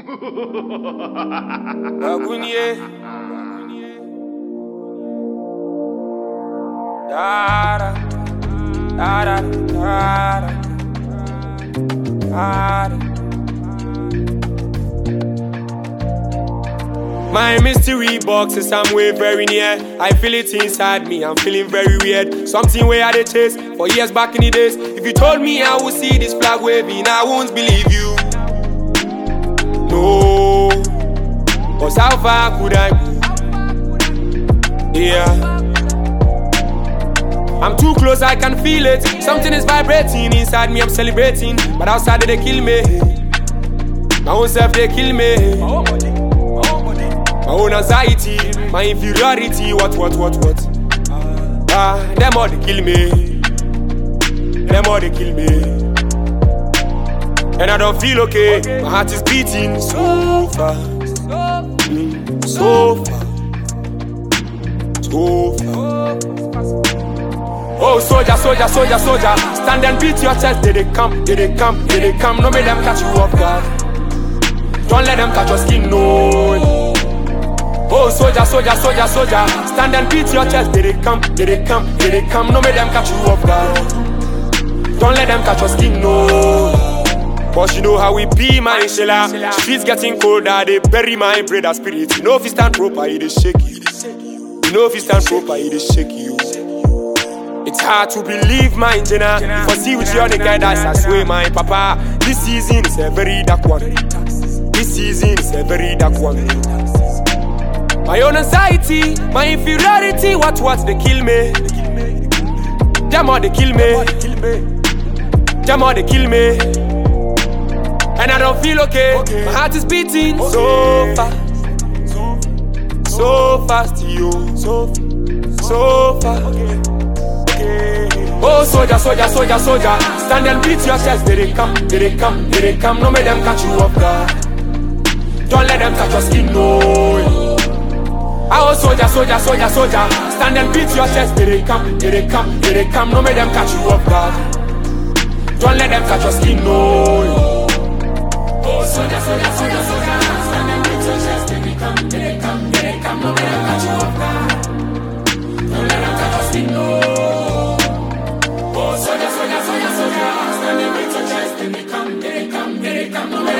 Agunye. Da da da da. My mystery box is somewhere very near. I feel it inside me, I'm feeling very weird. Something where I did chase for years back in the days. If you told me I would see this flag waving, I won't believe you. No, cause how far could I go? Yeah, I'm too close, I can feel it. Something is vibrating inside me, I'm celebrating. But outside they kill me. My own self they kill me. My own anxiety, my inferiority, what? Them all they kill me. Them all they kill me. And I don't feel okay. My heart is beating so fast. So fast. So fast. Oh, soldier. Stand and beat your chest. They come. No make them catch you off guard. Don't let them catch your skin, no. Oh, soldier. Stand and beat your chest. They come. No make them catch you off guard. Don't let them catch your skin, no. But you know how we be, my Shella. Streets getting colder, they bury my brother spirit. You know if you stand proper, it is shaky. You know if you stand proper, it is shaky. It's hard to believe, my Jenna. If I see with you on the guy that's I swear, my papa. This season is a very dark one. This season is a very dark one. My own anxiety, my inferiority, what they kill me. Them all they kill me. Them all they kill me. And I don't feel okay. My heart is beating so fast. So fast, yo. So fast. Oh, soldier. Stand and beat your chest. They come. No make them catch you off guard. Don't let them touch your skin, no. Oh, soldier. Stand and beat your chest. They come. No make them catch you off guard. Don't let them touch your skin, no. Oh, soldier. Stand and beat your chest. They come. No make them catch you off guard. Don't let them touch your skin, no. Oh, soldier. Stand and beat your chest. They come. No make them